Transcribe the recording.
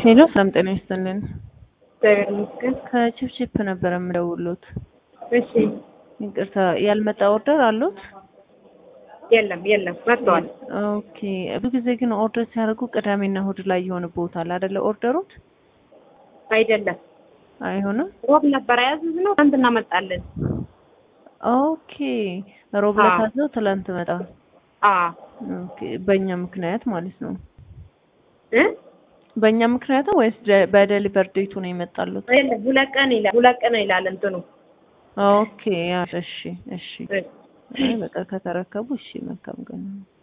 ሄሎ ሰላም ጤና ይስጥልን። ተመስገን። ከቺፕቺፕ ነበር የምደውሉት። እሺ ይቅርታ ያልመጣ ኦርደር አሉት? የለም መጥቷል። ኦኬ ብዙ ጊዜ ግን ኦርደር ሲያደርጉ ቅዳሜና እሑድ ላይ ይሆንብዎታል አይደለ? ኦርደሩት አይደለም አይሆንም። ሮብ ነበር ያዝነው ትናንትና መጣልን። ኦኬ ሮብ ለታዘው ትላንት መጣ። ኦኬ በእኛ ምክንያት ማለት ነው። በእኛ ምክንያት ወይስ በዴሊቨር ዴቱ ነው የመጣሉት? አይደለም ሁለት ቀን ይላል እንትኑ። ኦኬ እሺ አይ በቃ ከተረከቡ እሺ መልካም ቀን